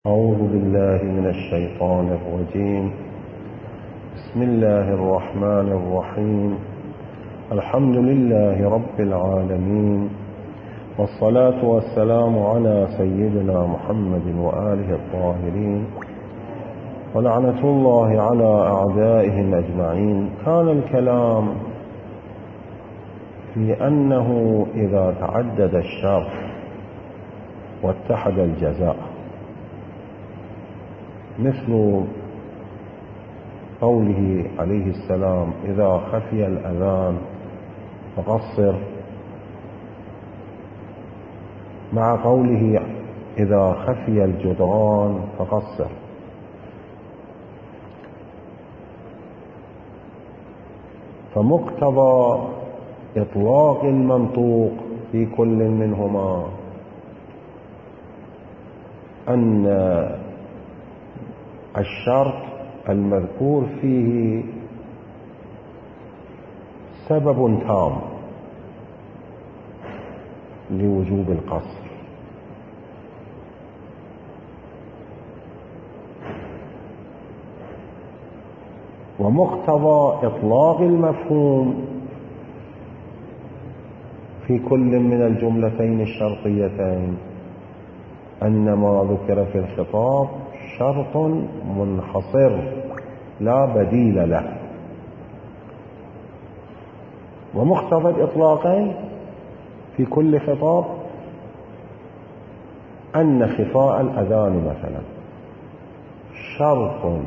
أعوذ بالله من الشيطان الرجيم. بسم الله الرحمن الرحيم. الحمد لله رب العالمين، والصلاة والسلام على سيدنا محمد وآله الطاهرين، ولعنة الله على أعدائهم أجمعين. كان الكلام في أنه إذا تعدد الشر واتحد الجزاء، مثل قوله عليه السلام: إذا خفي الأذان فقصر، مع قوله: إذا خفي الجدران فقصر. فمقتضى إطلاق المنطوق في كل منهما أن الشرط المذكور فيه سبب تام لوجوب القصر، ومقتضى إطلاق المفهوم في كل من الجملتين الشرطيتين أن ما ذكر في الخطاب شرط منحصر لا بديل له. ومقتضى الإطلاقين في كل خطاب أن خفاء الأذان مثلا شرط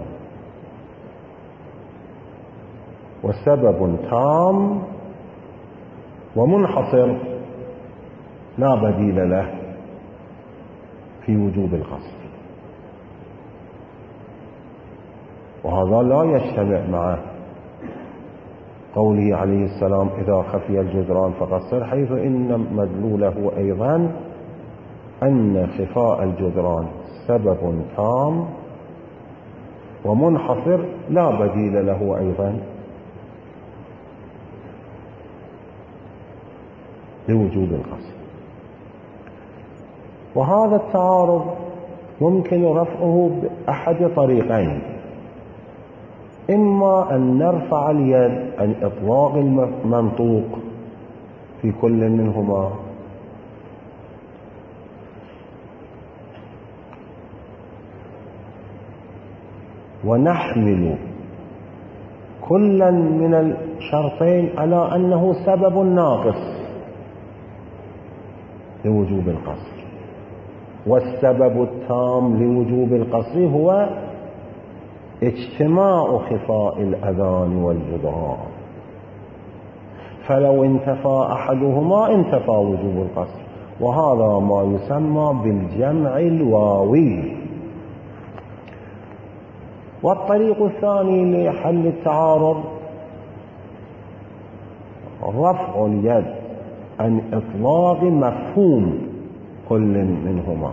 وسبب تام ومنحصر لا بديل له في وجوب القصر، وهذا لا يجتمع مع قوله عليه السلام: إذا خفي الجدران فقصر، حيث إن مدلوله أيضا أن خفاء الجدران سبب تام ومنحصر لا بديل له أيضا لوجوب القصر. وهذا التعارض ممكن رفعه بأحد طريقين: إما أن نرفع اليد عن إطلاق المنطوق في كل منهما، ونحمل كلا من الشرطين على أنه سبب ناقص لوجوب القصر، والسبب التام لوجوب القصر هو اجتماع خفاء الأذان والجدران، فلو انتفى أحدهما انتفى وجوب القصر، وهذا ما يسمى بالجمع الواوي. والطريق الثاني لحل التعارض رفع اليد عن إطلاق مفهوم كل منهما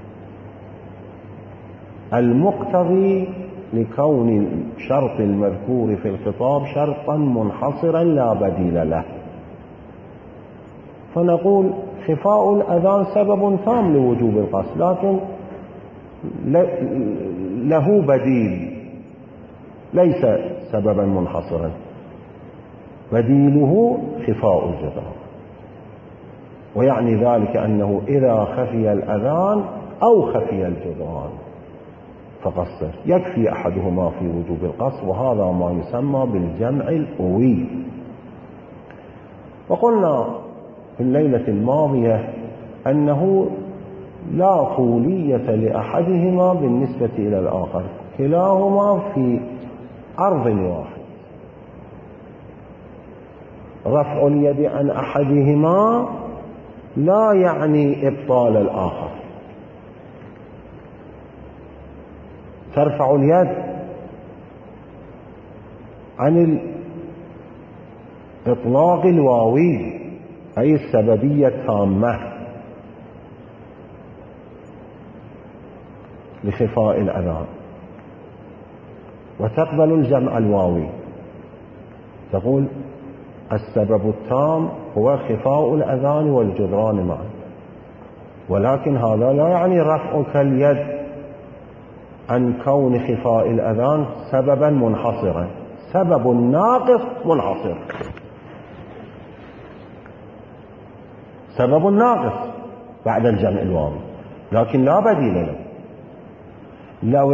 المقتضي لكون الشرط المذكور في الخطاب شرطا منحصرا لا بديل له. فنقول خفاء الأذان سبب تام لوجوب القصر، لكن له بديل ليس سببا منحصرا، بديله خفاء الجدران، ويعني ذلك أنه إذا خفي الأذان أو خفي الجدران فقصر، يكفي أحدهما في وجوب القصر، وهذا ما يسمى بالجمع الأوي. وقلنا في الليلة الماضية أنه لا طولية لأحدهما بالنسبة إلى الآخر، كلاهما في عرض واحد. رفع اليد عن أحدهما لا يعني إبطال الآخر. ترفع اليد عن الإطلاق الواوي أي السببية التامة لخفاء الأذان، وتقبل الجمع الواوي، تقول السبب التام هو خفاء الأذان والجدران معا، ولكن هذا لا يعني رفعك اليد عن كون خفاء الأذان سببا منحصرا، سبب ناقص منحصر، سبب ناقص بعد الجمع الواوي، لكن لا بديل له. لو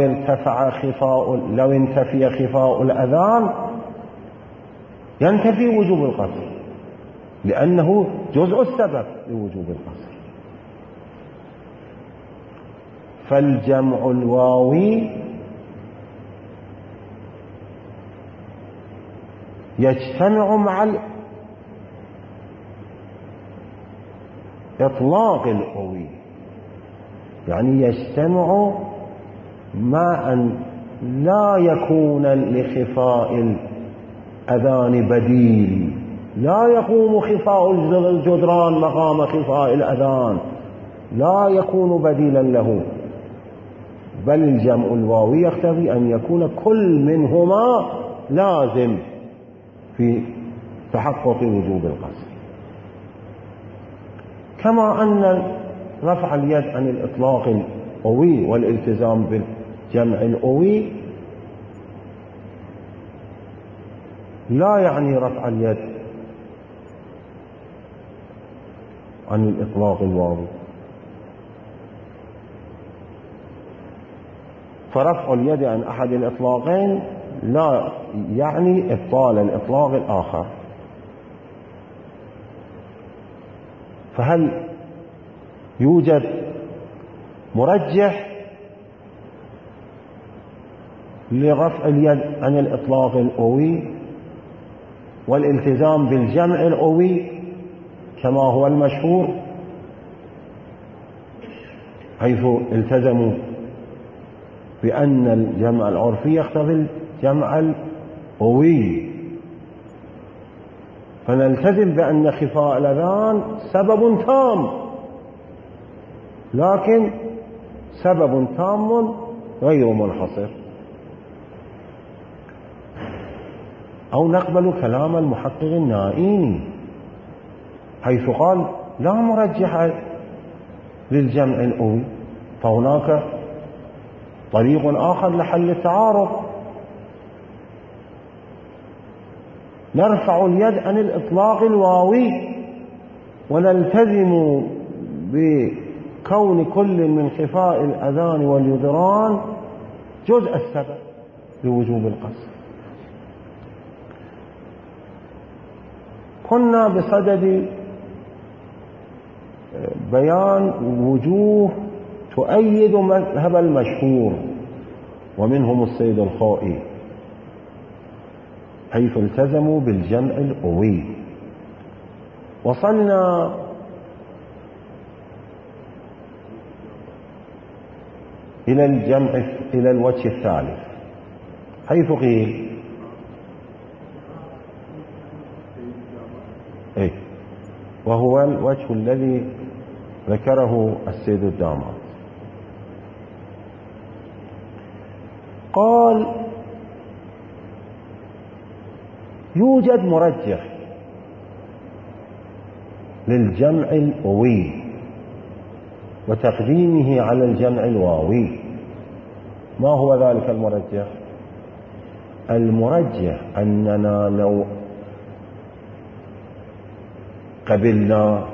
انتفي خفاء الأذان ينتفي وجوب القصر، لأنه جزء السبب لوجوب القصر. فالجمع الواوي يجتمع مع الإطلاق القوي، يعني يجتمع مع أن لا يكون لخفاء الأذان بديل، لا يقوم خفاء الجدران مقام خفاء الأذان، لا يكون بديلا له، بل الجمع الواوي يقتضي أن يكون كل منهما لازم في تحقق وجوب القصر. كما أن رفع اليد عن الإطلاق القوي والالتزام بالجمع القوي لا يعني رفع اليد عن الإطلاق الواوي. فرفع اليد عن أحد الإطلاقين لا يعني إبطال الإطلاق الآخر. فهل يوجد مرجح لرفع اليد عن الإطلاق القوي والالتزام بالجمع القوي كما هو المشهور، حيث التزموا بأن الجمع العرفي يقتضي الجمع القوي، فنلتزم بأن خفاء الأذان سبب تام، لكن سبب تام غير منحصر. أو نقبل كلام المحقق النائيني حيث قال لا مرجح للجمع القوي، فهناك طريق آخر لحل التعارض، نرفع اليد عن الإطلاق الواوي ونلتزم بكون كل من خفاء الأذان واليدران جزء السبب لوجوب القصر. كنا بصدد بيان وجوه تؤيد مذهب المشهور ومنهم السيد الخائي حيث التزموا بالجمع القوي. وصلنا إلى الوجه الثالث حيث قيل وهو الوجه الذي ذكره السيد الدامغ، قال يوجد مرجح للجمع القوي وتقديمه على الجمع الواوي. ما هو ذلك المرجح؟ المرجح أننا لو قبلنا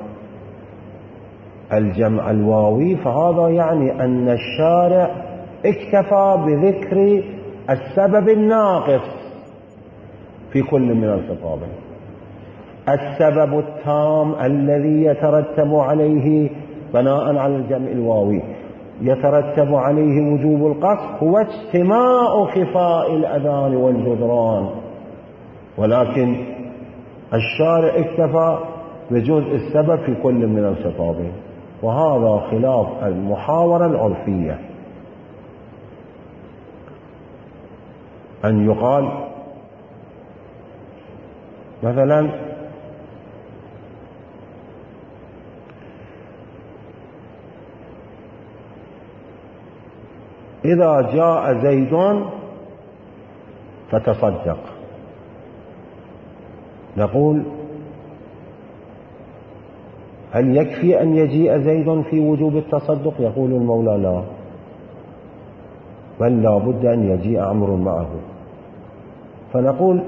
الجمع الواوي فهذا يعني أن الشارع اكتفى بذكر السبب الناقص في كل من الخطابين. السبب التام الذي يترتب عليه بناء على الجمع الواوي يترتب عليه وجوب القصر هو اجتماع خفاء الأذان والجدران، ولكن الشارع اكتفى بجزء السبب في كل من الخطابين، وهذا خلاف المحاورة العرفية أن يقال مثلا إذا جاء زيد فتصدق، نقول هل يكفي أن يجيء زيد في وجوب التصدق؟ يقول المولى لا، بل لا بد أن يجيء أمر معه. فنقول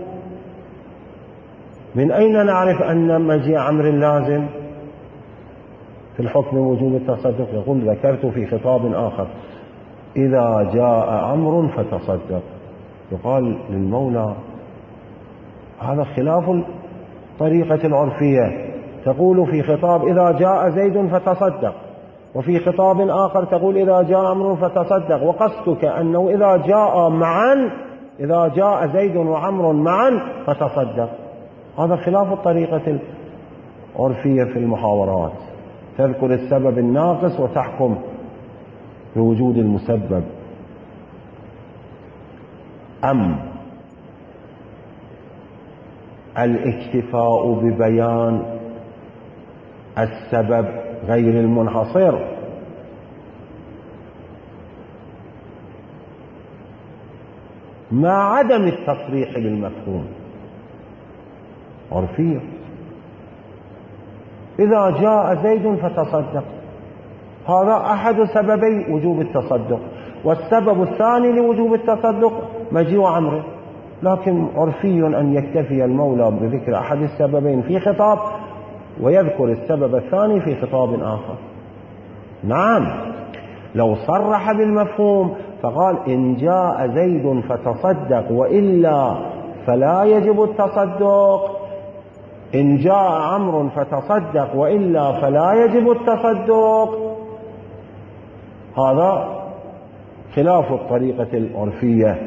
من أين نعرف أن مجيء أمر لازم في الحكم وجوب التصدق؟ يقول ذكرت في خطاب آخر إذا جاء أمر فتصدق. يقال للمولى هذا خلاف الطريقة العرفية، تقول في خطاب إذا جاء زيد فتصدق، وفي خطاب آخر تقول إذا جاء أمر فتصدق، وقصدك أنه إذا جاء معا، إذا جاء زيد وعمر معا فتصدق. هذا خلاف الطريقة العرفية في المحاورات، تذكر السبب الناقص وتحكم بوجود المسبب. أم الاكتفاء ببيان السبب غير المنحصر مع عدم التصريح بالمفهوم عرفية. إذا جاء زيد فتصدق، هذا أحد سببي وجوب التصدق، والسبب الثاني لوجوب التصدق مجيء عمره، لكن عرفي أن يكتفي المولى بذكر أحد السببين في خطاب ويذكر السبب الثاني في خطاب آخر. نعم، لو صرح بالمفهوم فقال إن جاء زيد فتصدق وإلا فلا يجب التصدق، إن جاء عمرو فتصدق وإلا فلا يجب التصدق، هذا خلاف الطريقة العرفية.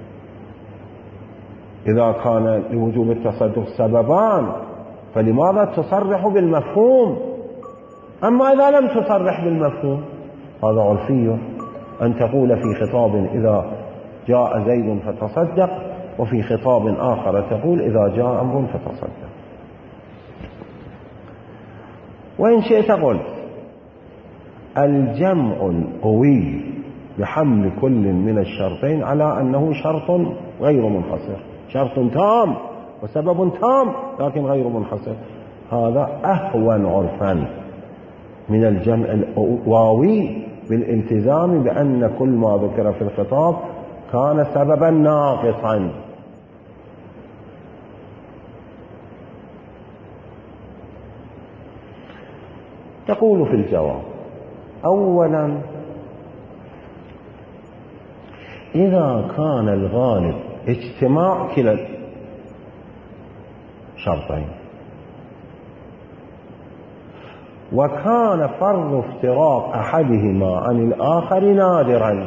إذا كان لوجوب التصدق سببان فلماذا تصرح بالمفهوم؟ أما إذا لم تصرح بالمفهوم هذا عرفي، أن تقول في خطاب إذا جاء زيد فتصدق، وفي خطاب آخر تقول إذا جاء أمر فتصدق. وإن شئت قلت الجمع القوي بحمل كل من الشرطين على أنه شرط غير منحصر، شرط تام وسبب تام لكن غير منحصر، هذا أهون عرفا من الجمع الواوي بالالتزام بأن كل ما ذكر في الخطاب كان سببا ناقصا. تقول في الجواب: أولا، إذا كان الغالب اجتماع كلا الشرطين وكان فرض افتراق أحدهما عن الآخر نادرا،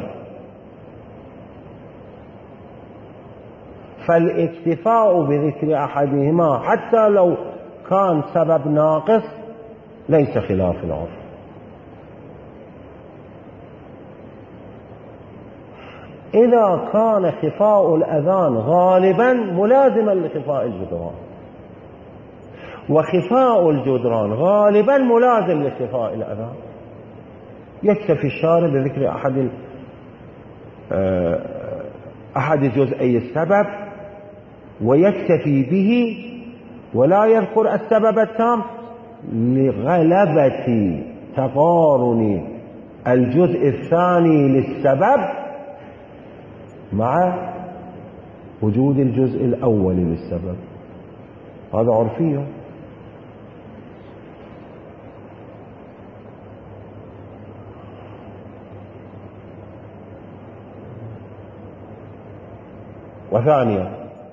فالاكتفاء بذكر أحدهما حتى لو كان سبب ناقص ليس خلاف العرف. إذا كان خفاء الأذان غالبا ملازما لخفاء الجدران، وخفاء الجدران غالبا ملازم لخفاء الأذان، يكتفي الشارع بذكر أحد جزئي السبب ويكتفي به ولا يذكر السبب التام لغلبة تقارن الجزء الثاني للسبب مع وجود الجزء الأول للسبب. هذا عرفي. وثانيا،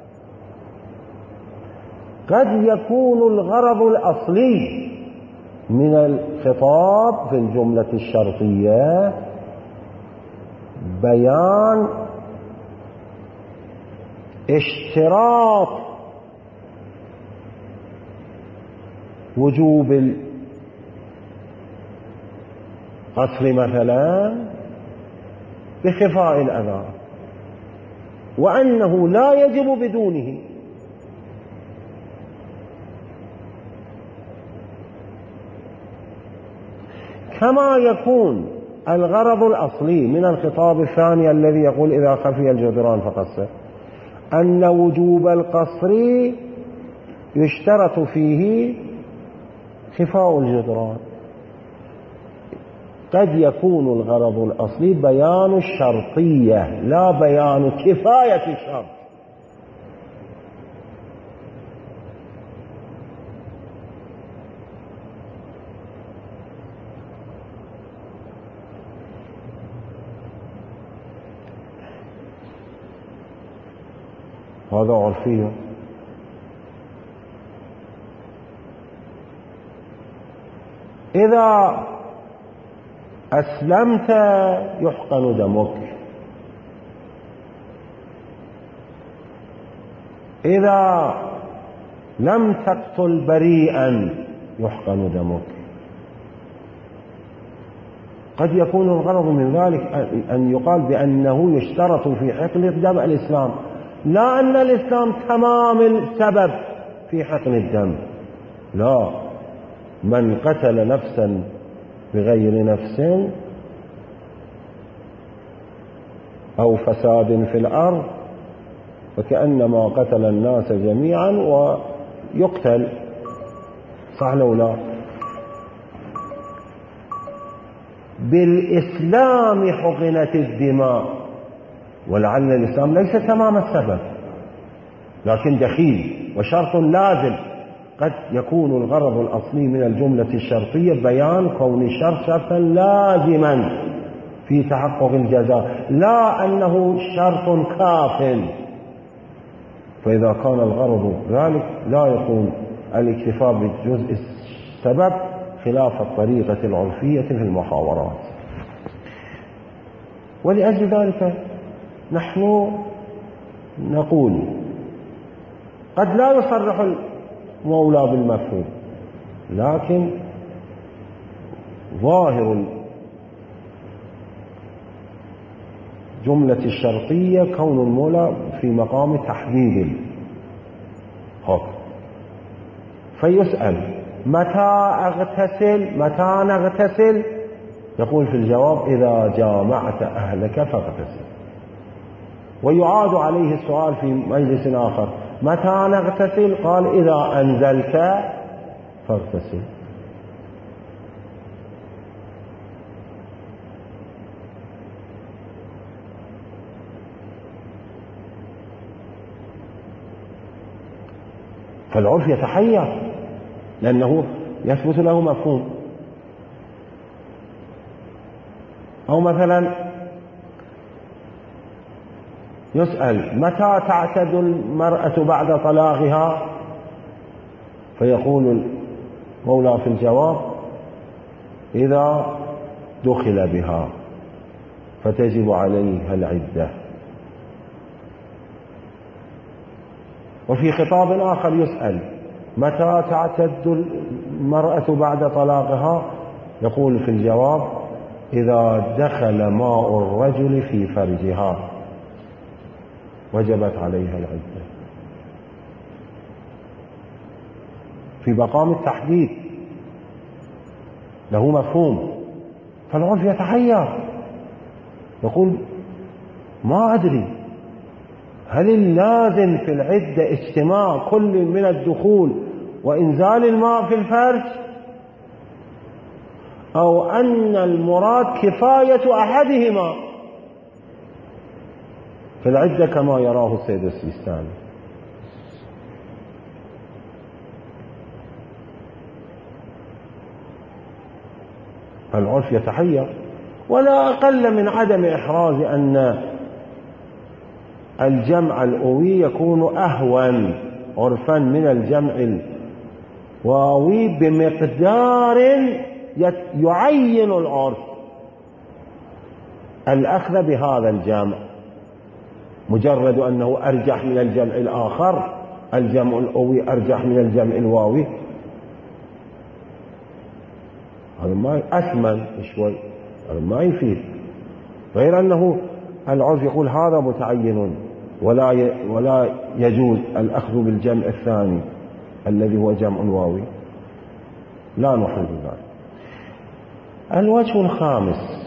قد يكون الغرض الأصلي من الخطاب في الجملة الشرطية بيان اشتراط وجوب القصر مثلا بخفاء الأذان، وأنه لا يجب بدونه، كما يكون الغرض الأصلي من الخطاب الثاني الذي يقول إذا خفي الجدران فقصر أن وجوب القصر يشترط فيه خفاء الجدران. قد يكون الغرض الأصلي بيان الشرطية لا بيان كفاية الشرط. هذا عرفي. إذا أسلمت يحقن دمك، إذا لم تقتل بريئا يحقن دمك. قد يكون الغرض من ذلك أن يقال بأنه يشترط في حقن الدم الإسلام، لا أن الإسلام تمام السبب في حقن الدم، لا، من قتل نفسا بغير نفس أو فساد في الأرض فكأنما قتل الناس جميعا ويقتل، صح لو لا؟ بالإسلام حقنت الدماء، ولعل الإسلام ليس تمام السبب لكن دخيل وشرط لازم. قد يكون الغرض الأصلي من الجملة الشرطية بيان كون الشرط شرطا لازما في تحقق الجزاء، لا أنه شرط كاف. فإذا كان الغرض ذلك لا يكون الاكتفاء بجزء السبب خلاف الطريقة العرفية في المحاورات. ولأجل ذلك نحن نقول قد لا يصرح المولى بالمفهوم، لكن ظاهر الجملة الشرطية كون المولى في مقام تحديد الحكم. فيسأل متى أغتسل، متى نغتسل؟ يقول في الجواب إذا جامعت أهلك فاغتسل. ويعاد عليه السؤال في مجلس آخر متى نغتسل؟ قال إذا أنزلت فاغتسل. فالعرف يتحير لأنه يثبت له مفهوم. أو مثلا يسأل متى تعتد المرأة بعد طلاقها؟ فيقول المولى في الجواب إذا دخل بها فتجب عليها العدة. وفي خطاب آخر يسأل متى تعتد المرأة بعد طلاقها؟ يقول في الجواب إذا دخل ماء الرجل في فرجها وجبت عليها العدة. في مقام التحديد له مفهوم. فالعرف يتحير يقول ما أدري هل اللازم في العدة اجتماع كل من الدخول وإنزال الماء في الفرج، أو أن المراد كفاية أحدهما في العدة كما يراه السيد السيستاني. فالعرف يتحير. ولا أقل من عدم إحراز أن الجمع الأوي يكون أهون عرفا من الجمع الواوي بمقدار يعين العرف الأخذ بهذا الجمع. مجرد أنه أرجح من الجمع الآخر، الجمع الأوي أرجح من الجمع الواوي، هذا ما أثمن شوي، هذا ما يفيد. غير أنه العرف يقول هذا متعين ولا يجوز الأخذ بالجمع الثاني الذي هو جمع واوي، لا نحل ذلك. الوجه الخامس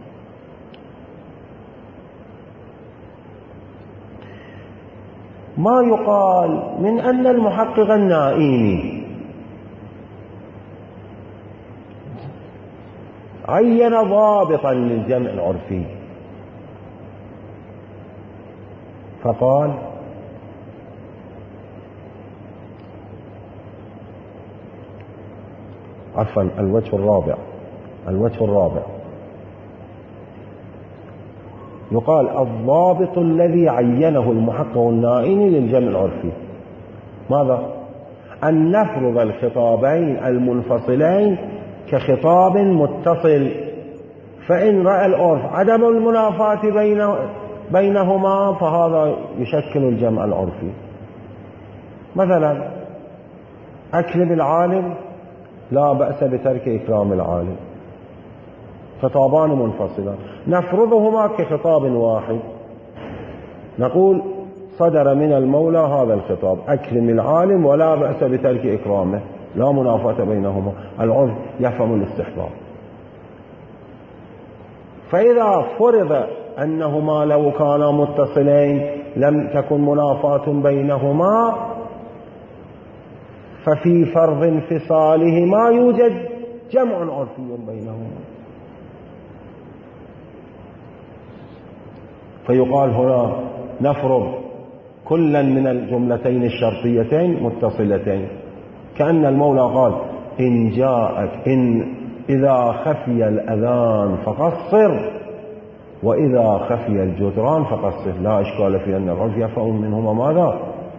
ما يقال من أن المحقق النائيني عين ضابطا للجمع العرفي فقال عفوا الوجه الرابع يقال الضابط الذي عينه المحقق النائي للجمع العرفي ماذا؟ أن نفرض الخطابين المنفصلين كخطاب متصل، فإن رأى العرف عدم المنافاة بينهما فهذا يشكل الجمع العرفي. مثلا أكرم العالم لا بأس بترك إكرام العالم، خطابان منفصلان نفرضهما كخطاب واحد، نقول صدر من المولى هذا الخطاب أكرم العالم ولا بأس بترك إكرامه، لا منافاة بينهما، العرف يفهم الاستحباب. فإذا فرض أنهما لو كانا متصلين لم تكن منافاة بينهما، ففي فرض انفصالهما يوجد جمع عرفي بينهما، فيقال هنا نفرض كلا من الجملتين الشرطيتين متصلتين، كأن المولى قال إذا خفي الأذان فقصر وإذا خفي الجدران فقصر، لا إشكال في أن العرف يفهم منهما ماذا؟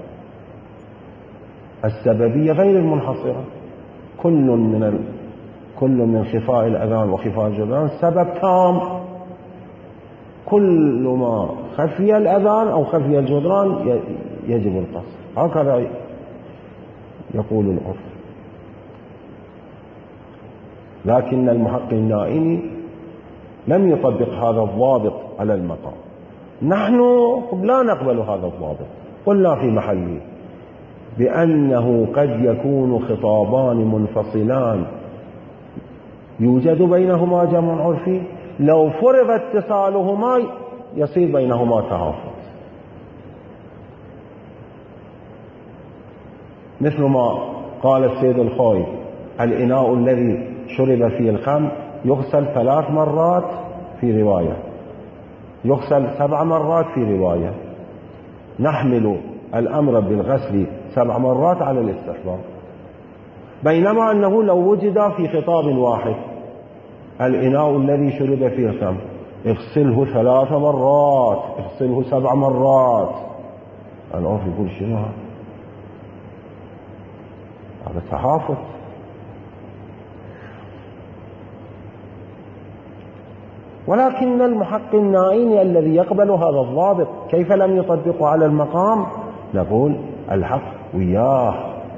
السببية غير المنحصرة، كل من خفاء الأذان وخفاء الجدران سبب تام، كل ما خفي الأذان أو خفي الجدران يجب القصر، هكذا يقول العرف. لكن المحقق النائي لم يطبق هذا الضابط على المقام، نحن لا نقبل هذا الضابط، قلنا في محله بأنه قد يكون خطابان منفصلان يوجد بينهما جمع عرفي، لو فرض اتصالهما يصير بينهما تهافت، مثل ما قال السيد الخوي الإناء الذي شرب فيه الخمر يغسل 3 مرات في رواية، يغسل 7 مرات في رواية، نحمل الأمر بالغسل 7 مرات على الاستحباب، بينما أنه لو وجد في خطاب واحد الإناء الذي شرب فيه الخمر اغسله 3 مرات، اغسله 7 مرات، العرف يقول شنو هذا تحافظ. ولكن المحقق النائي الذي يقبل هذا الضابط كيف لم يطبقه على المقام؟ نقول الحق وياه،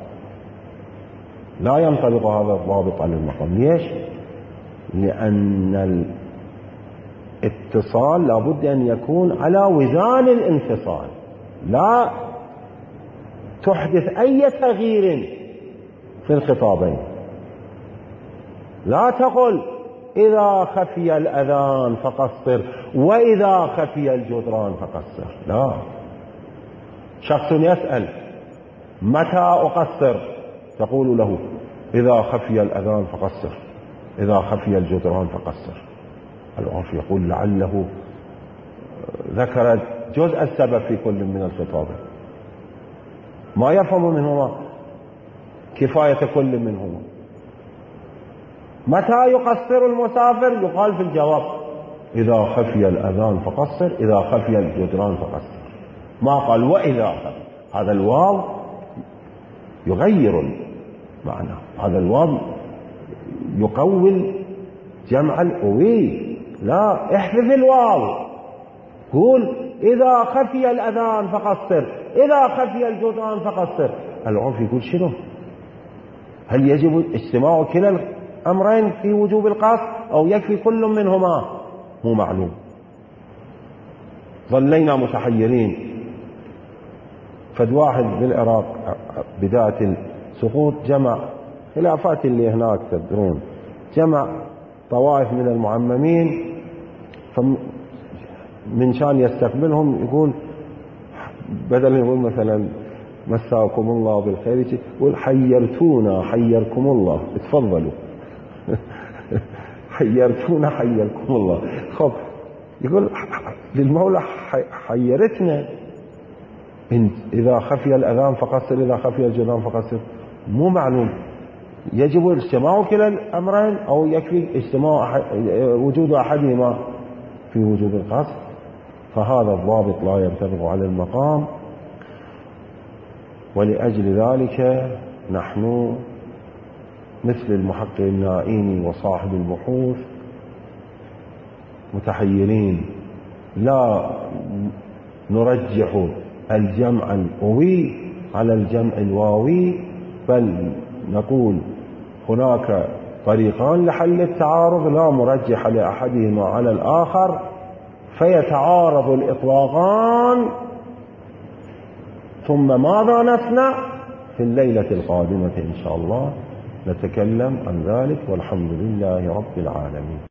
لا ينطبق هذا الضابط على المقام. ليش؟ لأن الاتصال لابد أن يكون على وزان الانفصال، لا تحدث أي تغيير في الخطابين، لا تقل إذا خفي الأذان فقصر وإذا خفي الجدران فقصر، لا. شخص يسأل متى أقصر؟ تقول له إذا خفي الأذان فقصر، إذا خفي الجدران فقصر. العرف يقول لعله ذكر جزء السبب في كل من الخطابين، ما يفهم منهما كفاية كل منهما. متى يقصر المسافر؟ يقال في الجواب إذا خفي الأذان فقصر، إذا خفي الجدران فقصر، ما قال وإذا خفي. هذا الواو يغير المعنى، هذا الواو يقول جمع القوي، لا احذف الواو، قول إذا خفي الأذان فقصر، إذا خفي الجدران فقصر. العرف يقول شنو؟ هل يجب اجتماع كلا الأمرين في وجوب القصر أو يكفي كل منهما؟ مو معلوم، ظلينا متحيرين. فد واحد بالعراق بداية السقوط جمع خلافات اللي هناك تدرون، جمع طوائف من المعممين، من شان يستقبلهم يقول بدل يقول مثلا مساكم الله بالخير يقول حيرتونا حيركم الله، اتفضلوا. حيرتونا حيركم الله. خب يقول للمولى حيرتنا، إذا خفي الأذان فقصر، إذا خفي الجدران فقصر. مو معلوم يجب اجتماع كلا الأمرين أو يكفي اجتماع وجود أحدهما في وجود القصر. فهذا الضابط لا ينطبق على المقام. ولأجل ذلك نحن مثل المحقق النائيني وصاحب البحوث متحيرين، لا نرجح الجمع القوي على الجمع الواوي، بل نقول هناك طريقان لحل التعارض لا مرجح لأحدهما على الآخر، فيتعارض الإطلاقان. ثم ماذا نصنع؟ في الليلة القادمة إن شاء الله نتكلم عن ذلك، والحمد لله رب العالمين.